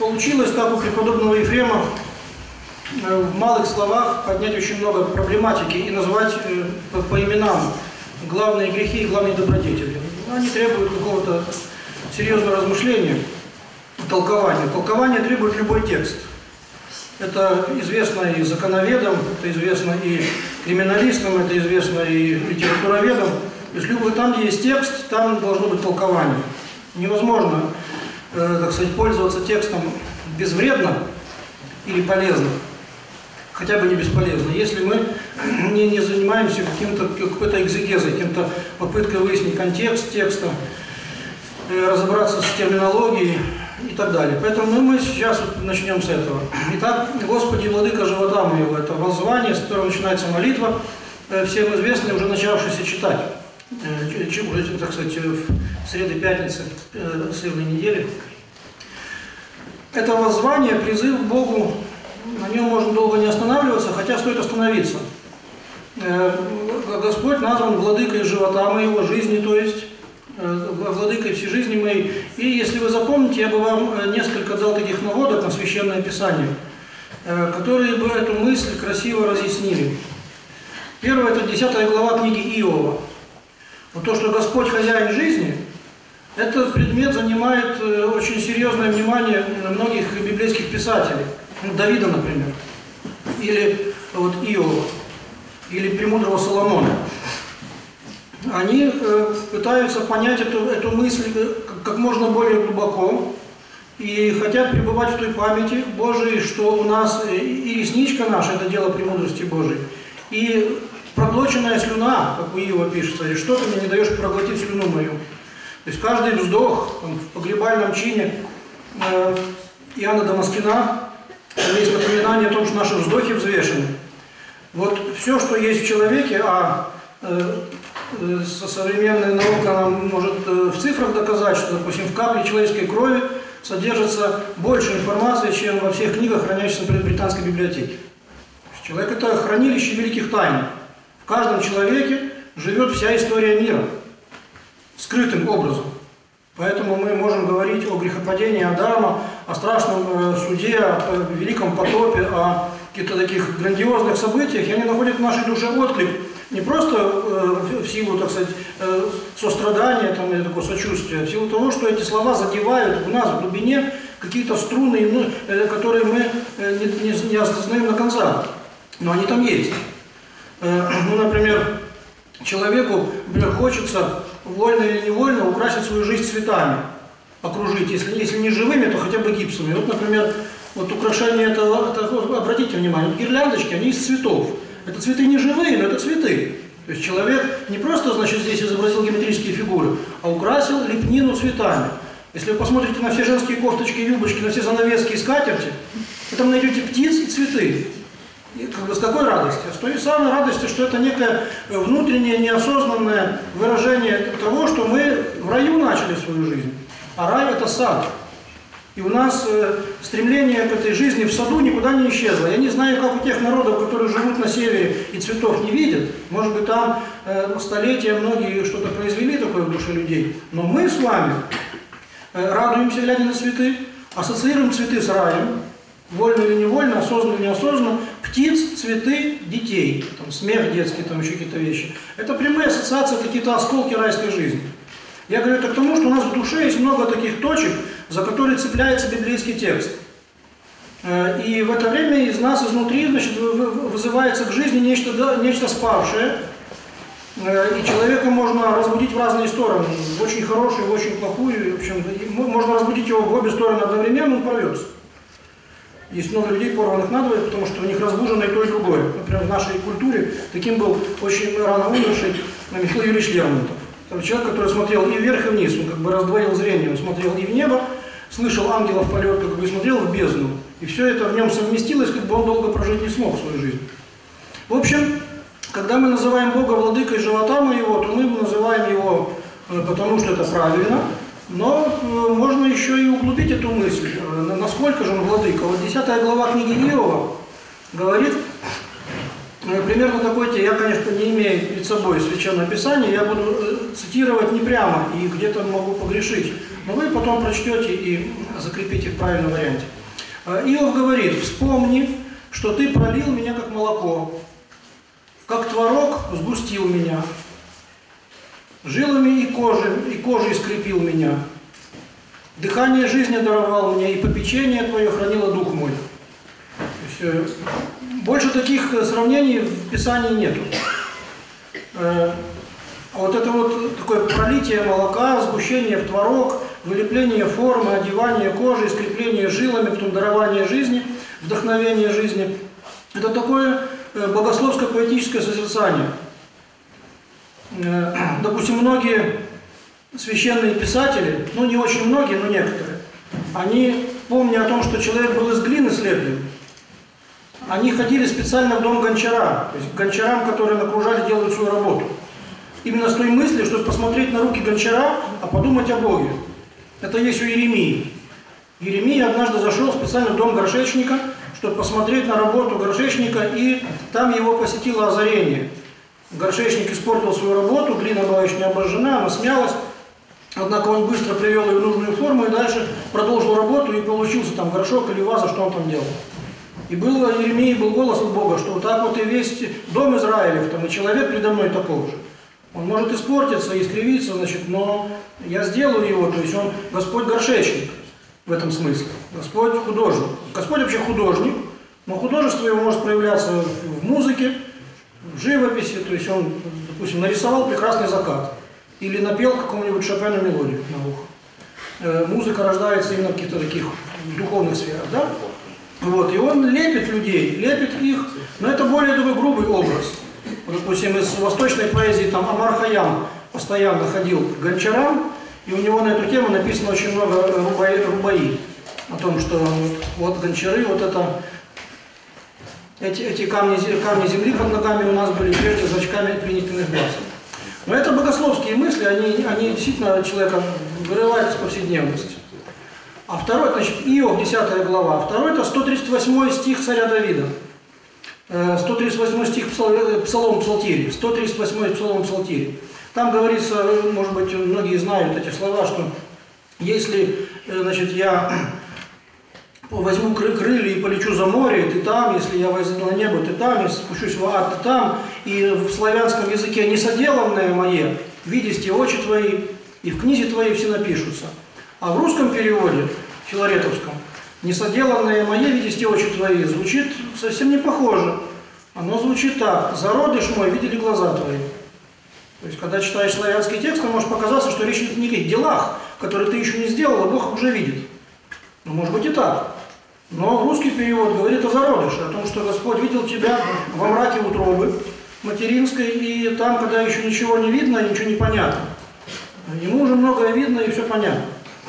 получилось так у преподобного Ефрема в малых словах поднять очень много проблематики и назвать по именам главные грехи и главные добродетели. Они требуют какого-то серьезного размышления, толкования. Толкование требует любой текст. Это известно и законоведам, это известно и криминалистам, это известно и литературоведам. Если там, где есть текст, там должно быть толкование. Невозможно, так сказать, пользоваться текстом безвредно или полезно, хотя бы не бесполезно, если мы не занимаемся какой-то экзегезой, каким-то попыткой выяснить контекст текста, разобраться с терминологией и так далее. Поэтому мы сейчас начнем с этого. Итак, «Господи, владыка живота моего» – это воззвание, с которого начинается молитва, всем известная, уже начавшаяся читать, так сказать, в среды-пятницы средней недели. Это воззвание, призыв к Богу, на нем можно долго не останавливаться, хотя стоит остановиться. Господь назван владыкой живота моего, жизни, то есть владыкой всей жизни моей. И если вы запомните, я бы вам несколько дал таких наводок на Священное Писание, которые бы эту мысль красиво разъяснили. Первое – это 10 глава книги Иова. Вот то, что Господь хозяин жизни, этот предмет занимает очень серьезное внимание многих библейских писателей. Давида, например, или вот Иова, или премудрого Соломона. Они пытаются понять эту мысль как можно более глубоко и хотят пребывать в той памяти Божией, что у нас и ресничка наша – это дело премудрости Божией, и проглоченная слюна, как у Иова пишется, и что ты мне не даешь проглотить слюну мою. То есть каждый вздох в погребальном чине Иоанна Дамаскина есть напоминание о том, что наши вздохи взвешены. Вот все, что есть в человеке, современная наука нам может в цифрах доказать, что, допустим, в капле человеческой крови содержится больше информации, чем во всех книгах, хранящихся в британской библиотеке. Человек – это хранилище великих тайн. В каждом человеке живет вся история мира, скрытым образом. Поэтому мы можем говорить о грехопадении Адама, о страшном суде, о великом потопе, о каких-то таких грандиозных событиях, и они находят в нашей душе отклик не просто в силу, так сказать, сострадания там, или такого сочувствия, а в силу того, что эти слова задевают у нас в глубине какие-то струны, которые мы не осознаем до конца, но они там есть. Например, человеку, хочется вольно или невольно украсить свою жизнь цветами, окружить, если не живыми, то хотя бы гипсами. Вот, например, вот украшение это обратите внимание, гирляндочки, они из цветов. Это цветы не живые, но это цветы. То есть человек не просто, значит, здесь изобразил геометрические фигуры, а украсил лепнину цветами. Если вы посмотрите на все женские кофточки и юбочки, на все занавески и скатерти, вы там найдете птиц и цветы. И с какой радостью? С той самой радостью, что это некое внутреннее, неосознанное выражение того, что мы в раю начали свою жизнь. А рай – это сад. И у нас стремление к этой жизни в саду никуда не исчезло. Я не знаю, как у тех народов, которые живут на севере и цветов не видят. Может быть, там столетия многие что-то произвели такое в душе людей. Но мы с вами радуемся, глядя на цветы, ассоциируем цветы с раем, вольно или невольно, осознанно или неосознанно, птиц, цветы, детей, там, смех детский, там еще какие-то вещи. Это прямые ассоциации, какие-то осколки райской жизни. Я говорю это к тому, что у нас в душе есть много таких точек, за которые цепляется библейский текст. И в это время из нас изнутри, значит, вызывается к жизни нечто спавшее, и человека можно разбудить в разные стороны, в очень хорошую, в очень плохую, и, в общем, можно разбудить его в обе стороны одновременно, он порвется. Есть много людей, порванных надвое, потому что у них разбужено и то, и другое. Например, в нашей культуре таким был очень рано умерший Михаил Юрьевич Лермонтов. Это человек, который смотрел и вверх, и вниз, он как бы раздвоил зрение, он смотрел и в небо, слышал ангелов полет, как бы, и смотрел в бездну. И все это в нем совместилось, как бы он долго прожить не смог свою жизнь. В общем, когда мы называем Бога владыкой живота моего, то мы называем его, потому что это правильно, но можно еще и углубить эту мысль. Насколько же он владыка? Вот 10 глава книги Иова говорит примерно такой текст. Я, конечно, не имею перед собой Священное Писание, я буду цитировать не прямо и где-то могу погрешить, но вы потом прочтете и закрепите в правильном варианте. Иов говорит: «Вспомни, что ты пролил меня, как молоко, как творог сгустил меня, жилами и кожей скрепил меня, дыхание жизни даровал мне, и попечение твое хранило дух мой». То есть, больше таких сравнений в Писании нету. А вот это вот такое пролитие молока, сгущение в творог, вылепление формы, одевание кожи, скрепление жилами, потом дарование жизни, вдохновение жизни. Это такое богословско-поэтическое созерцание. Допустим, многие священные писатели, ну не очень многие, но некоторые, они, помня о том, что человек был из глины слеплен, они ходили специально в дом гончара, то есть к гончарам, которые окружали, делают свою работу. Именно с той мыслью, чтобы посмотреть на руки гончара, а подумать о Боге. Это есть у Иеремии. Иеремия однажды зашел специально в дом горшечника, чтобы посмотреть на работу горшечника, и там его посетило озарение. Горшечник испортил свою работу, глина была еще не обожжена, она смялась, однако он быстро привел ее в нужную форму и дальше продолжил работу, и получился там горшок или ваза, что он там делал. И был у Иеремии был голос от Бога, что вот так вот и весь дом Израилев, там, и человек предо мной такой же. Он может испортиться, искривиться, значит, но я сделаю его, то есть он Господь горшечник в этом смысле. Господь художник. Господь вообще художник, но художество его может проявляться в музыке, в живописи, то есть он, допустим, нарисовал прекрасный закат или напел какому-нибудь Шопену мелодию на ухо. Музыка рождается именно в каких-то таких духовных сферах, да? Вот, и он лепит людей, лепит их, но это более такой грубый образ. Допустим, из восточной поэзии там Амар Хайям постоянно ходил к гончарам, и у него на эту тему написано очень много рубаи, о том, что вот гончары, вот это, эти камни земли под ногами у нас были прежде зрачками принятых глаз. Но это богословские мысли, они действительно человека вырывают из повседневности. А второй, значит, Иов, 10 глава. Второй — это 138 стих царя Давида. 138 стих Псалом Псалтири. 138 Псалом Псалтири. Там говорится, может быть, многие знают эти слова, что если, значит, я возьму крылья и полечу за море, ты там, если я возьму на небо, ты там, если спущусь в ад, ты там, и в славянском языке несоделанное мое, видите очи твои, и в книге твоей все напишутся. А в русском переводе, филаретовском, «несоделанное мое, видите очи твои» звучит совсем не похоже. Оно звучит так: «Зародыш мой, видели глаза твои». То есть, когда читаешь славянский текст, может показаться, что речь идет о неких делах, которые ты еще не сделал, а Бог уже видит. Ну, может быть и так. Но русский перевод говорит о зародыше, о том, что Господь видел тебя во мраке утробы материнской, и там, когда еще ничего не видно, ничего не понятно. Ему уже многое видно и все понятно.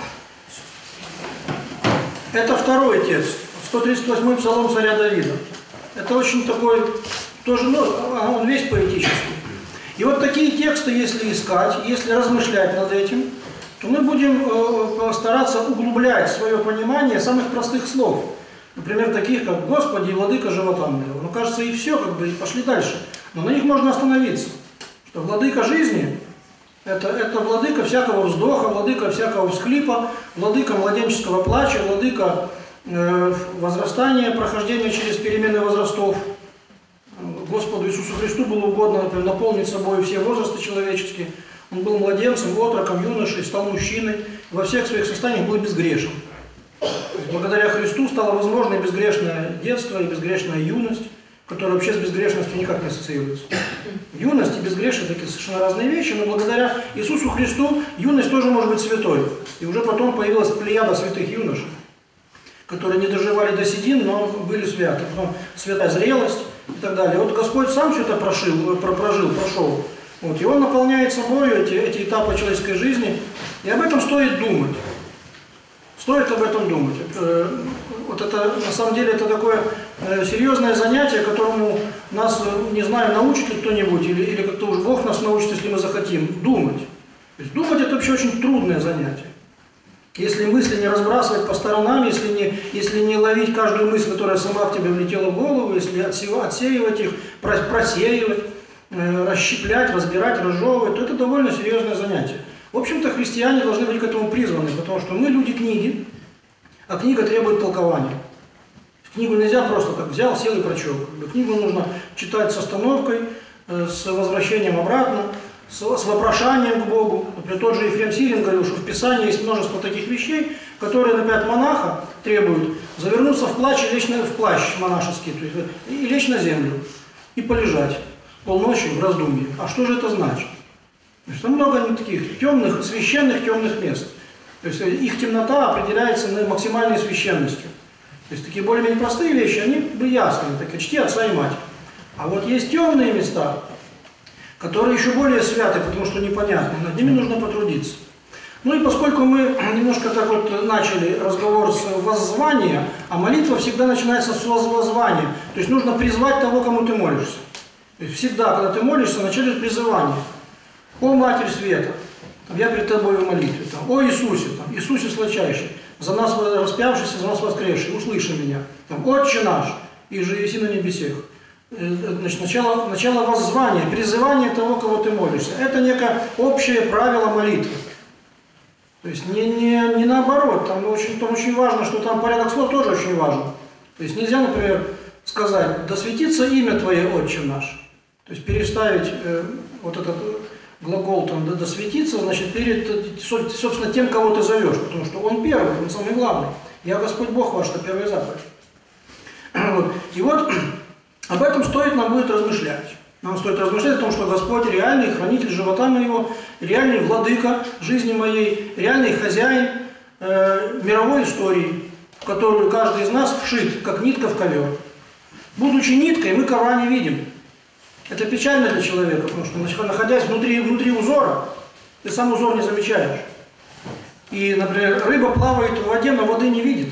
Это второй текст, 138-й Псалом царя Давида. Это очень такой, тоже, ну, он весь поэтический. И вот такие тексты, если искать, если размышлять над этим, то мы будем стараться углублять свое понимание самых простых слов. Например, таких как «Господи, владыка живота моего». Ну, кажется, и все, как бы, и пошли дальше. Но на них можно остановиться. Что владыка жизни – это владыка всякого вздоха, владыка всякого всхлипа, владыка младенческого плача, владыка возрастания, прохождения через перемены возрастов. Господу Иисусу Христу было угодно, например, наполнить собой все возрасты человеческие. Он был младенцем, отроком, юношей, стал мужчиной, во всех своих состояниях был безгрешен. Благодаря Христу стало возможно и безгрешное детство, и безгрешная юность, которая вообще с безгрешностью никак не ассоциируется. Юность и безгрешие – такие совершенно разные вещи, но благодаря Иисусу Христу юность тоже может быть святой. И уже потом появилась плеяда святых юношей, которые не доживали до седин, но были святы. Потом святая зрелость и так далее. Вот Господь сам все это прошел. Вот, и Он наполняет собой эти этапы человеческой жизни, и об этом стоит думать. Стоит об этом думать. Вот это, на самом деле, это такое серьезное занятие, которому нас, не знаю, научит ли кто-нибудь, или как-то уж Бог нас научит, если мы захотим, думать. То есть думать — это вообще очень трудное занятие. Если мысли не разбрасывать по сторонам, если не ловить каждую мысль, которая сама к тебе влетела в голову, если отсеивать их, просеивать, расщеплять, разбирать, разжевывать, то это довольно серьезное занятие. В общем-то, христиане должны быть к этому призваны, потому что мы люди книги, а книга требует толкования. Книгу нельзя просто так взял, сел и прочел. Книгу нужно читать с остановкой, с возвращением обратно, с вопрошанием к Богу. Например, тот же Ефрем Сирин говорил, что в Писании есть множество таких вещей, которые, например, от монаха требуют завернуться в плащ монашеский, то есть, и лечь на землю, и полежать полночи в раздумье. А что же это значит? То есть, там много таких темных, священных темных мест. То есть их темнота определяется максимальной священностью. То есть такие более-менее простые вещи, они ясные, так чти отца и мать. А вот есть темные места, которые еще более святы, потому что непонятно, над ними нужно потрудиться. Ну и поскольку мы немножко так вот начали разговор с воззвания, а молитва всегда начинается с воззвания, то есть нужно призвать того, кому ты молишься. То есть всегда, когда ты молишься, начали призывание. «О, Матерь Света, я пред Тобой в молитве, о Иисусе, Иисусе сладчайший, за нас распявшийся, за нас воскресший, услыши меня, Отче наш, и же еси на небесех». Значит, начало воззвания, призывание того, кого ты молишься. Это некое общее правило молитвы. То есть не наоборот, там очень важно, что там порядок слов тоже очень важен. То есть нельзя, например, сказать «да светится имя Твое, Отче наш». То есть переставить вот этот глагол там «да светится», значит, перед, собственно, тем, кого ты зовешь, потому что он первый, он самый главный. «Я Господь Бог ваш», это первая заповедь. Вот. И вот об этом стоит нам будет размышлять. Нам стоит размышлять о том, что Господь реальный хранитель живота моего, реальный владыка жизни моей, реальный хозяин мировой истории, в которую каждый из нас вшит, как нитка в ковер. Будучи ниткой, мы ковра не видим. Это печально для человека, потому что, находясь внутри узора, ты сам узор не замечаешь. И, например, рыба плавает в воде, но воды не видит.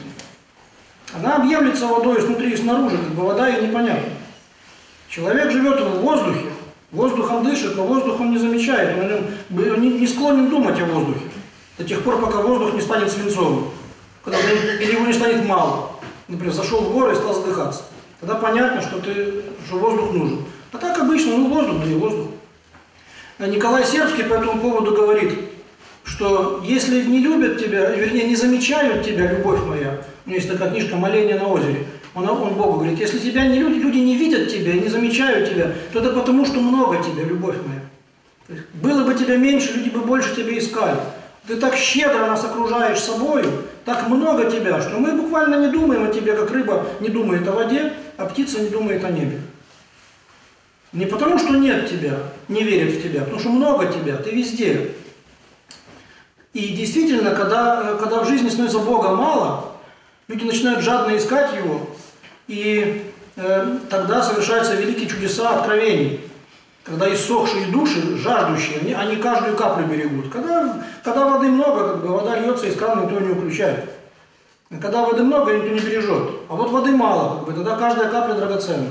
Она объемлется водой снутри и снаружи, как бы вода ей непонятна. Человек живет в воздухе, воздухом дышит, но воздух он не замечает, он не склонен думать о воздухе. До тех пор, пока воздух не станет свинцовым, или его не станет мало. Например, зашел в горы и стал задыхаться. Тогда понятно, что воздух нужен. А так обычно, воздух, да и воздух. Николай Сербский по этому поводу говорит, что если не любят тебя, вернее, не замечают тебя, любовь моя, у меня есть такая книжка «Моление на озере», он Богу говорит, если тебя люди не видят тебя, не замечают тебя, то это потому, что много тебя, любовь моя. То есть, было бы тебя меньше, люди бы больше тебя искали. Ты так щедро нас окружаешь собою, так много тебя, что мы буквально не думаем о тебе, как рыба не думает о воде, а птица не думает о небе. Не потому, что нет тебя, не верят в тебя, потому что много тебя, ты везде. И действительно, когда в жизни становится Бога мало, люди начинают жадно искать Его, и тогда совершаются великие чудеса откровений. Когда иссохшие души, жаждущие, они каждую каплю берегут. Когда воды много, вода льется из крана, никто не включает. Когда воды много, никто не бережет. А вот воды мало, тогда каждая капля драгоценна.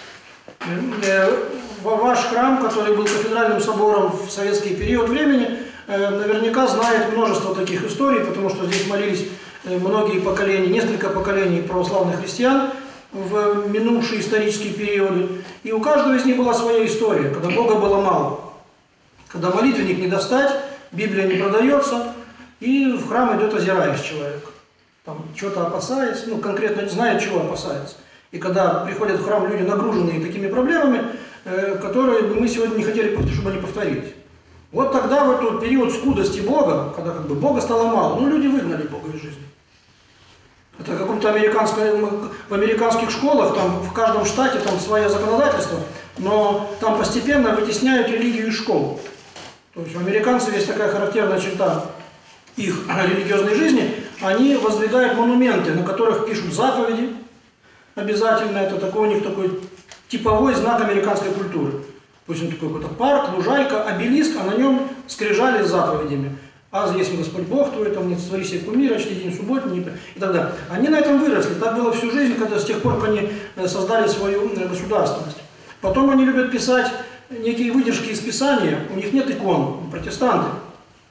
Ваш храм, который был кафедральным собором в советский период времени, наверняка знает множество таких историй, потому что здесь молились многие поколения, несколько поколений православных христиан в минувшие исторические периоды. И у каждого из них была своя история, когда Бога было мало. Когда молитвенник не достать, Библия не продается, и в храм идет озираясь человек. Там что-то опасается, конкретно не знает, чего опасается. И когда приходят в храм люди, нагруженные такими проблемами, которые бы мы сегодня не хотели, чтобы они повторились. Вот тогда, в этот период скудости Бога, когда Бога стало мало, люди выгнали Бога из жизни. Это в каком-то в американских школах, там в каждом штате там свое законодательство, но там постепенно вытесняют религию из школ. То есть у американцев есть такая характерная черта их религиозной жизни, они воздвигают монументы, на которых пишут заповеди, обязательно, это у них такой типовой знак американской культуры. Пусть он такой какой-то парк, лужайка, обелиск, а на нем скрижали с заповедями. «Аз есть Господь Бог твой, там не твори себе кумира, чти день субботний» и так далее. Они на этом выросли. Так было всю жизнь, с тех пор, как они создали свою государственность. Потом они любят писать некие выдержки из Писания. У них нет икон, протестанты.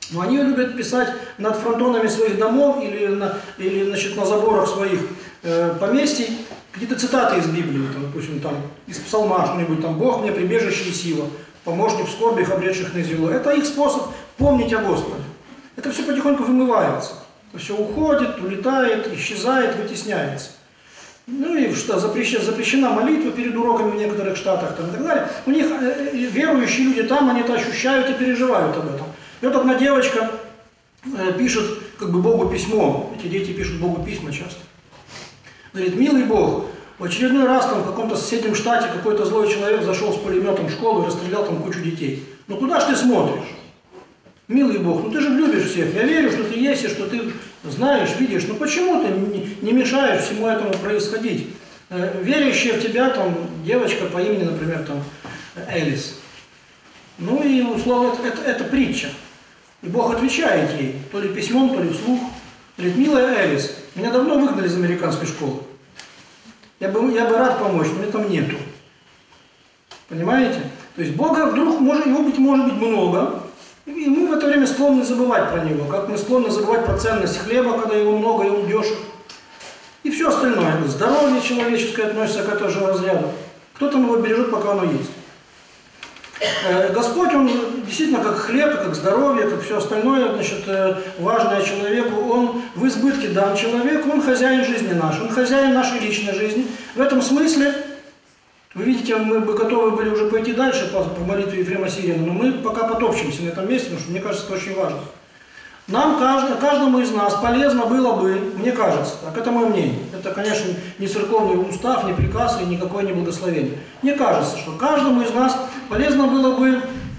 Но они любят писать над фронтонами своих домов или значит, на заборах своих поместий какие-то цитаты из Библии, там, допустим, там, из псалма что-нибудь, там, «Бог мне прибежище и сила, помощник в скорбях, обретших на зело». Это их способ помнить о Господе. Это все потихоньку вымывается. Это все уходит, улетает, исчезает, вытесняется. Ну и что, запрещена молитва перед уроками в некоторых штатах там, и так далее. У них верующие люди там, они это ощущают и переживают об этом. И вот одна девочка пишет как бы Богу письмо. Эти дети пишут Богу письма часто. Говорит: «Милый Бог, в очередной раз там в каком-то соседнем штате какой-то злой человек зашел с пулеметом в школу и расстрелял там кучу детей. Ну куда ж ты смотришь? Милый Бог, ну ты же любишь всех, я верю, что ты есть и что ты знаешь, видишь, но почему ты не мешаешь всему этому происходить? Верящая в тебя там девочка по имени, например, там Элис». Ну и условно это притча. И Бог отвечает ей, то ли письмом, то ли вслух. Говорит: «Милая Элис, меня давно выгнали из американской школы. Я бы рад помочь, но меня там нету». Понимаете? То есть Бога вдруг его быть может быть много. И мы в это время склонны забывать про него, как мы склонны забывать про ценность хлеба, когда его много и он дешев. И все остальное. Здоровье человеческое относится к этому же разряду. Кто там его бережет, пока оно есть. Господь, Он действительно как хлеб, как здоровье, как все остальное, значит, важное человеку, Он в избытке дан человеку, Он хозяин жизни нашей, Он хозяин нашей личной жизни. В этом смысле, вы видите, мы бы готовы были уже пойти дальше по молитве Ефрема Сирина, но мы пока потопчемся на этом месте, потому что мне кажется, это очень важно. Нам, каждому из нас полезно было бы, мне кажется, так, это мое мнение, это, конечно, не церковный устав, не приказ и никакое не благословение. Мне кажется, что каждому из нас полезно было бы,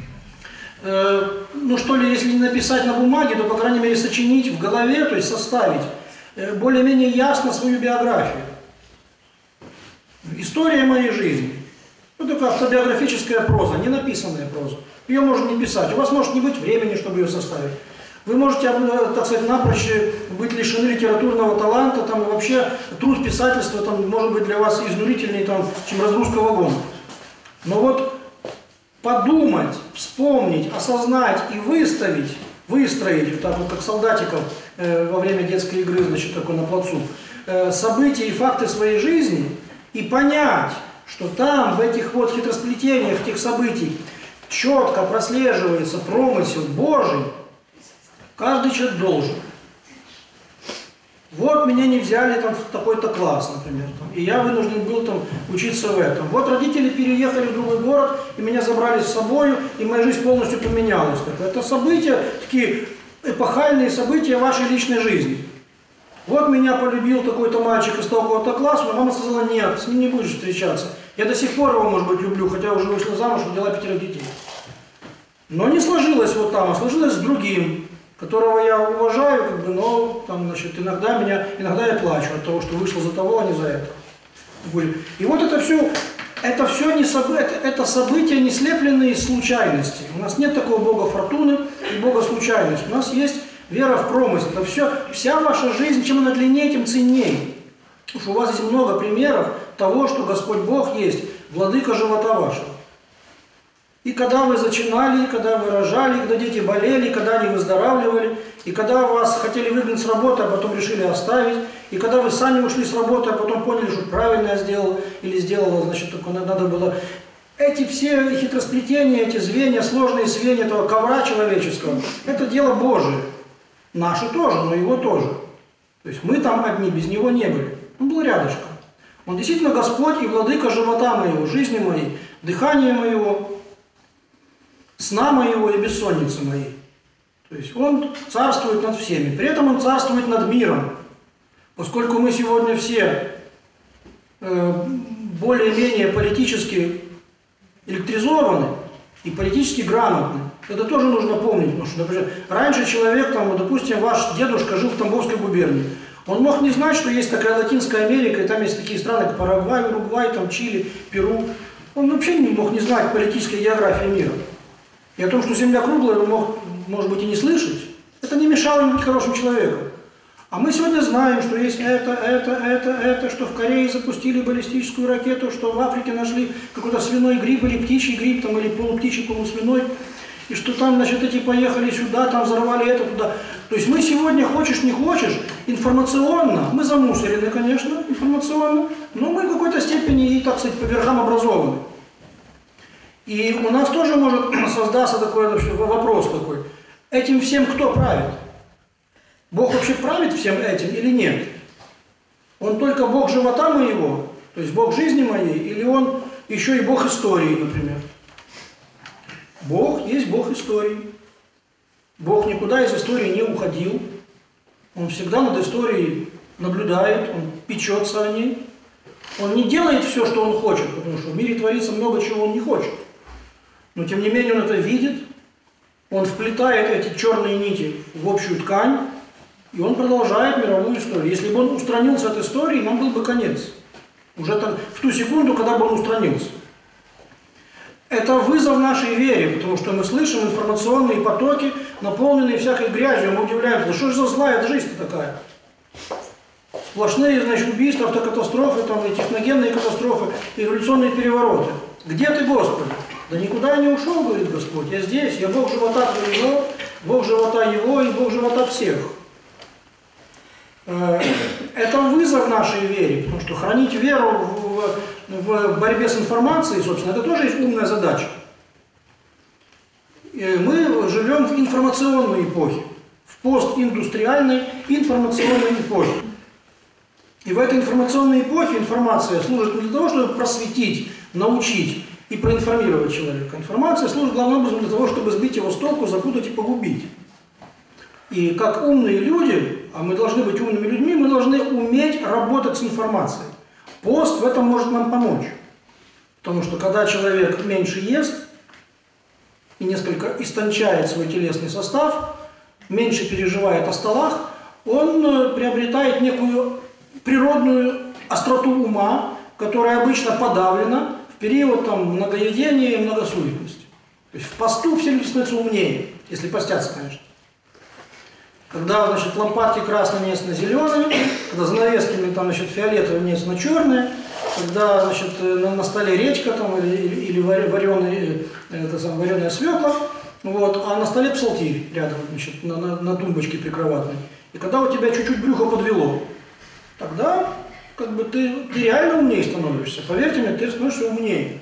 ну что ли, если не написать на бумаге, то, по крайней мере, сочинить в голове, то есть составить более-менее ясно свою биографию. История моей жизни. Ну, такая автобиографическая проза, не написанная проза. Ее можно не писать, у вас может не быть времени, чтобы ее составить. Вы можете, так сказать, напрочь быть лишены литературного таланта, там, и вообще труд писательства там, может быть для вас изнурительнее, там, чем разгрузка вагона. Но вот подумать, вспомнить, осознать и выстроить, вот так вот, как солдатиков во время детской игры, значит, такой на плацу, события и факты своей жизни, и понять, что там, в этих вот хитросплетениях этих событий, четко прослеживается промысел Божий, каждый человек должен. Вот меня не взяли там в такой-то класс, например, там, и я вынужден был там учиться в этом. Вот родители переехали в другой город, и меня забрали с собой, и моя жизнь полностью поменялась. Так, это события, такие эпохальные события вашей личной жизни. Вот меня полюбил такой-то мальчик из такого-то класса, но мама сказала: нет, с ним не будешь встречаться. Я до сих пор его, может быть, люблю, хотя уже вышла замуж, родила 5 детей. Но не сложилось вот там, а сложилось с другим, которого я уважаю, как бы, но там, значит, иногда я плачу от того, что вышло за того, а не за это. И вот это все это события, не слепленные из случайностей. У нас нет такого Бога фортуны и Бога случайности. У нас есть вера в промысел. Это вся ваша жизнь, чем она длиннее, тем ценнее. Потому что у вас есть много примеров того, что Господь Бог есть, владыка живота вашего. И когда вы зачинали, и когда вы рожали, и когда дети болели, и когда они выздоравливали, и когда вас хотели выгнать с работы, а потом решили оставить, и когда вы сами ушли с работы, а потом поняли, что правильно я сделал, или сделала, значит, только надо было. Эти все хитросплетения, эти звенья, сложные звенья этого ковра человеческого, это дело Божие. Наши тоже, но его тоже. То есть мы там одни, без него не были. Он был рядышком. Он действительно Господь и владыка живота моего, жизни моей, дыхания моего, сна моего и бессонницы моей. То есть Он царствует над всеми. При этом Он царствует над миром. Поскольку мы сегодня все более-менее политически электризованы и политически грамотны, это тоже нужно помнить. Потому что, например, раньше человек, там, допустим, ваш дедушка жил в Тамбовской губернии. Он мог не знать, что есть такая Латинская Америка, и там есть такие страны, как Парагвай, Уругвай, там, Чили, Перу. Он вообще не мог не знать политической географии мира. И о том, что Земля круглая, он мог, может быть, и не слышать. Это не мешало ему быть хорошим человеком. А мы сегодня знаем, что есть это, что в Корее запустили баллистическую ракету, что в Африке нашли какой-то свиной грипп или птичий грипп, там, или полуптичий, полусвиной. и что там, значит, эти поехали сюда, там взорвали это, туда. То есть мы сегодня, хочешь не хочешь, информационно, мы замусорены, конечно, информационно, но мы в какой-то степени и, так сказать, по верхам образованы. И у нас тоже может создаться такой вопрос такой. Этим всем кто правит? Бог вообще правит всем этим или нет? Он только Бог живота моего, то есть Бог жизни моей, или Он еще и Бог истории, например? Бог есть Бог истории. Бог никуда из истории не уходил. Он всегда над историей наблюдает, Он печется о ней. Он не делает все, что Он хочет, потому что в мире творится много чего Он не хочет. Но тем не менее Он это видит, Он вплетает эти черные нити в общую ткань, и Он продолжает мировую историю. Если бы Он устранился от истории, нам был бы конец. Уже там, в ту секунду, когда бы Он устранился. Это вызов нашей вере, потому что мы слышим информационные потоки, наполненные всякой грязью. Мы удивляемся, да что же за злая жизнь-то такая? Сплошные, значит, убийства, автокатастрофы, там, и техногенные катастрофы, и революционные перевороты. Где ты, Господи? Да никуда я не ушел, говорит Господь, я здесь, я Бог живота твоего, Бог живота его и Бог живота всех. Это вызов нашей вере, потому что хранить веру в борьбе с информацией, собственно, это тоже есть умная задача. Мы живем в информационной эпохе, в постиндустриальной информационной эпохе. И в этой информационной эпохе информация служит не для того, чтобы просветить, научить и проинформировать человека. Информация служит главным образом для того, чтобы сбить его с толку, запутать и погубить. И как умные люди, а мы должны быть умными людьми, мы должны уметь работать с информацией. Пост в этом может нам помочь. Потому что когда человек меньше ест и несколько истончает свой телесный состав, меньше переживает о столах, он приобретает некую природную остроту ума, которая обычно подавлена в период там, многоедения и многосуетности. То есть в посту все люди становятся умнее, если постятся, конечно. Когда, значит, лампадки красные меняются на зеленые, когда занавесками там, значит, фиолетовые меняются на черные, когда, значит, на столе редька там, или вареная свекла, вот, а на столе псалтирь рядом, значит, на тумбочке прикроватной. И когда у тебя чуть-чуть брюхо подвело, тогда как бы ты реально умнее становишься. Поверьте мне, ты становишься умнее.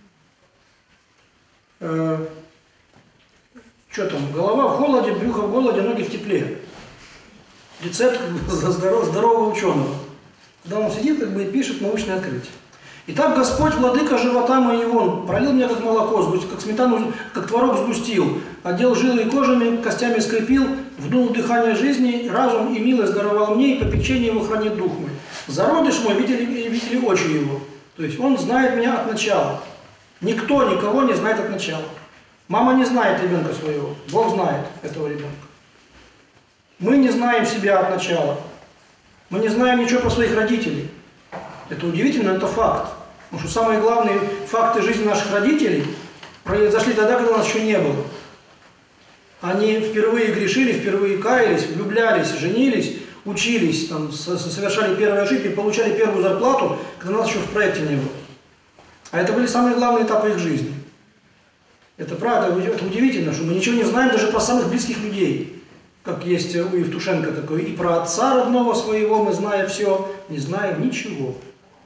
Что там, голова в холоде, брюхо в голоде, ноги в тепле. Рецепт здорового ученого. Когда он сидит как бы, и пишет научное открытие. Итак, Господь, владыка живота моего, пролил меня как молоко, как сметану, как творог сгустил, одел жилы и кожами, костями скрепил, вдул дыхание жизни, разум и милость даровал мне, и попечение его хранит дух мой. Зародыш мой видели очи его. То есть он знает меня от начала. Никто никого не знает от начала. Мама не знает ребенка своего, Бог знает этого ребенка. Мы не знаем себя от начала. Мы не знаем ничего про своих родителей. Это удивительно, это факт. Потому что самые главные факты жизни наших родителей произошли тогда, когда нас еще не было. Они впервые грешили, впервые каялись, влюблялись, женились, учились, там, совершали первые ошибки, получали первую зарплату, когда нас еще в проекте не было. А это были самые главные этапы их жизни. Это правда, это удивительно, что мы ничего не знаем даже про самых близких людей. Как есть у Евтушенко такой, и про отца родного своего мы знаем все, не знаем ничего.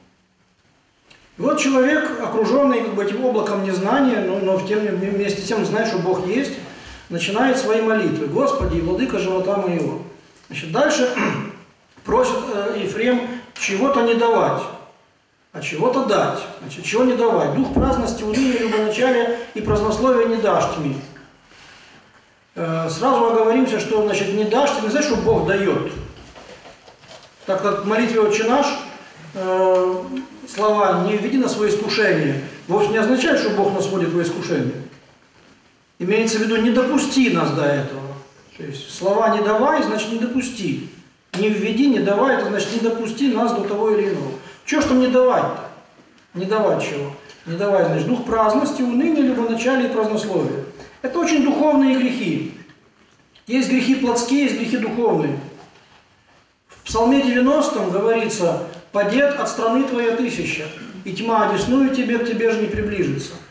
И вот человек, окруженный как бы, этим облаком незнания, но вместе с тем знает, что Бог есть, начинает свои молитвы. Господи, владыка живота моего. Значит, дальше просит Ефрем чего-то не давать, а чего-то дать. Значит, чего не давать? Дух праздности, уныния, любоначалия и празднословия не дашь тьме. Сразу оговоримся, что значит не дашь, ты не знаешь, что Бог дает. Так как в молитве «Отче наш» слова «не введи на свое искушение» вовсе не означает, что Бог нас вводит во искушение. Имеется в виду «не допусти нас до этого». То есть слова «не давай» значит «не допусти». «Не введи», «не давай» это значит «не допусти нас до того или иного». Чего ж там не давать-то? Не давать чего? Не давать, значит, дух праздности, уныния, любоначалия и празднословия. Это очень духовные грехи. Есть грехи плотские, есть грехи духовные. В Псалме 90 говорится: «Падет от страны твоя тысяча, и тьма одесную тебе, к тебе же не приближится».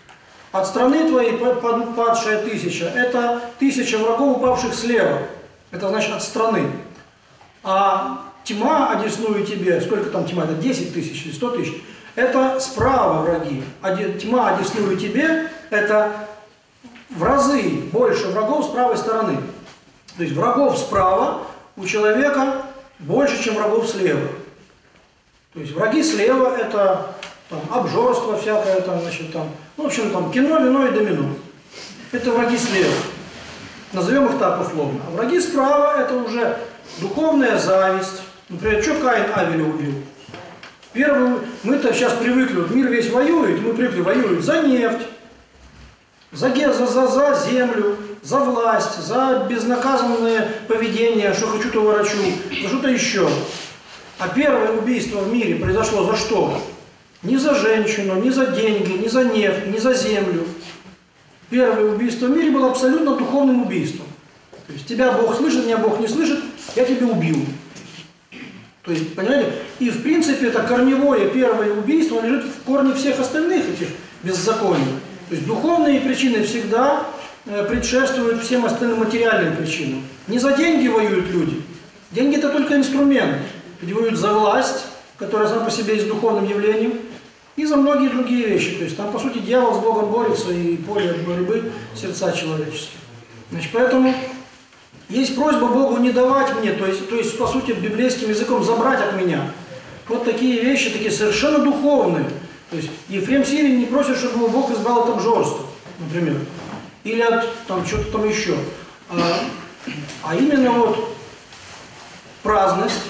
От страны твоей падшая 1000, это 1000 врагов, упавших слева. Это значит от страны. А тьма одесную тебе, сколько там тьма, это 10 тысяч или 100 тысяч, это справа враги. Тьма одесную тебе, это в разы больше врагов с правой стороны. То есть врагов справа у человека больше, чем врагов слева. То есть враги слева это там, обжорство всякое, там, значит, там, ну, в общем, там, кино, вино и домино. Это враги слева. Назовем их так условно. А враги справа это уже духовная зависть. Например, что Каин Авеля убил? Первый, мы-то сейчас привыкли, вот мир весь воюет, мы привыкли, воюют за нефть, за землю, за власть, за безнаказанное поведение, что хочу, то ворочу, за что-то еще. А первое убийство в мире произошло за что? Не за женщину, не за деньги, не за нефть, не за землю. Первое убийство в мире было абсолютно духовным убийством. То есть тебя Бог слышит, меня Бог не слышит, я тебя убил. То есть, понимаете? И в принципе это корневое первое убийство лежит в корне всех остальных этих беззаконий. То есть духовные причины всегда предшествуют всем остальным материальным причинам. Не за деньги воюют люди. Деньги это только инструмент. Люди воюют за власть, которая сама по себе есть духовным явлением, и за многие другие вещи. То есть там, по сути, дьявол с Богом борется, и поле борьбы сердца человеческие. Значит, поэтому есть просьба Богу не давать мне, то есть, по сути, библейским языком забрать от меня. Вот такие вещи, такие совершенно духовные. То есть Ефрем Сирин не просит, чтобы его Бог избрал от обжорства, например. Или от там, чего-то там еще. А именно вот праздность.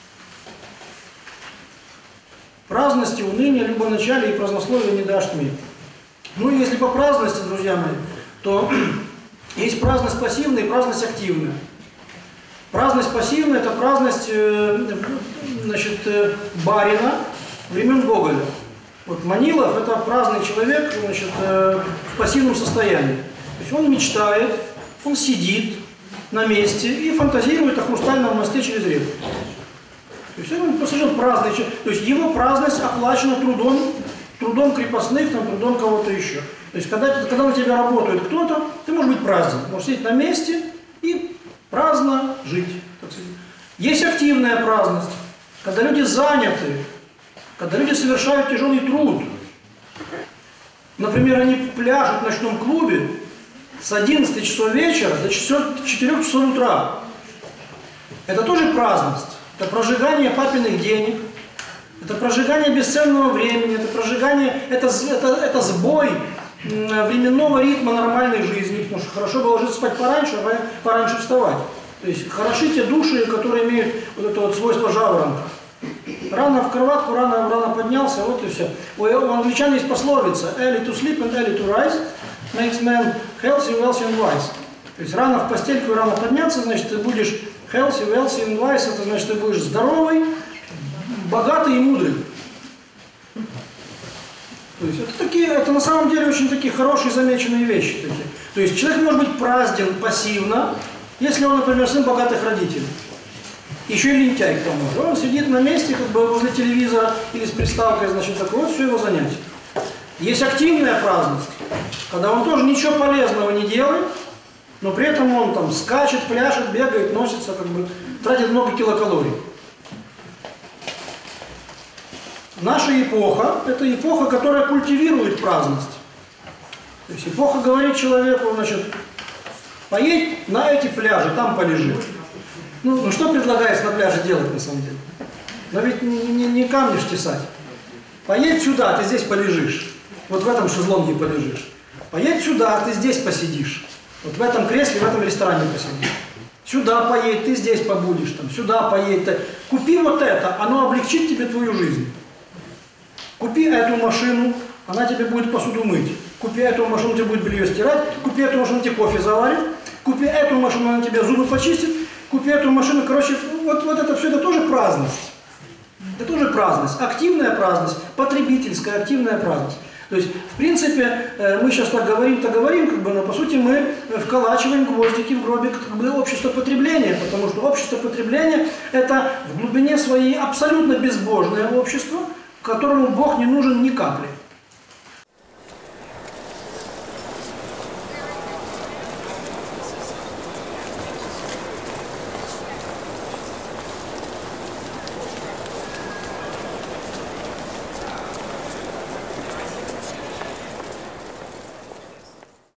Праздности, уныния, любоначалия и празднословия не дашь мне. Ну и если по праздности, друзья мои, то есть праздность пассивная и праздность активная. Праздность пассивная – это праздность значит, барина времен Гоголя. Вот Манилов – это праздный человек, значит, в пассивном состоянии. То есть он мечтает, он сидит на месте и фантазирует о хрустальном мосте через реку. То есть он совершенно праздный человек. То есть его праздность оплачена трудом крепостных, там, трудом кого-то еще. То есть когда на тебя работает кто-то, ты можешь быть празден. Можешь сидеть на месте и праздно жить. Так сказать. Есть активная праздность, когда люди заняты, когда люди совершают тяжелый труд. Например, они пляшут в ночном клубе с 11 часов вечера до 4 часов утра. Это тоже праздность. Это прожигание папиных денег, это прожигание бесценного времени, это прожигание, это сбой временного ритма нормальной жизни, потому что хорошо бы ложиться спать пораньше, а пораньше вставать. То есть хороши те души, которые имеют вот это вот свойство жаворонка. Рано в кроватку, рано поднялся, вот и все. У англичан есть пословица «Early to sleep and early to rise makes man healthy, wealthy and wise». То есть рано в постельку и рано подняться, значит, ты будешь healthy, wealthy and wise, это значит, ты будешь здоровый, богатый и мудрый. То есть это на самом деле очень такие хорошие замеченные вещи. Такие. То есть человек может быть празден пассивно, если он, например, сын богатых родителей. Еще и лентяй к тому же. Он сидит на месте, как бы возле телевизора или с приставкой, значит, такое, вот все его занятие. Есть активная праздность, когда он тоже ничего полезного не делает, но при этом он там скачет, пляшет, бегает, носится, как бы, тратит много килокалорий. Наша эпоха – это эпоха, которая культивирует праздность. То есть эпоха говорит человеку, значит, поедь на эти пляжи, там полежи. Ну что предлагается на пляже делать на самом деле? Но ведь не камни ж тесать. Поедь сюда, ты здесь полежишь. Вот в этом шезлонге полежишь. Поедь сюда, ты здесь посидишь. Вот в этом кресле, в этом ресторане посидишь. Сюда поедь, ты здесь побудешь. Там, сюда поедь. Купи вот это, оно облегчит тебе твою жизнь. Купи эту машину, она тебе будет посуду мыть. Купи эту машину, тебе будет белье стирать. Купи эту машину, тебе кофе заварит. Купи эту машину, она тебе зубы почистит. Купи эту машину, короче, вот это все, это тоже праздность. Это тоже праздность. Активная праздность, потребительская активная праздность. То есть, в принципе, мы сейчас так говорим, как бы, но по сути мы вколачиваем гвоздики в гробик как бы, общества потребления, потому что общество потребления – это в глубине своей абсолютно безбожное общество, которому Бог не нужен ни капли.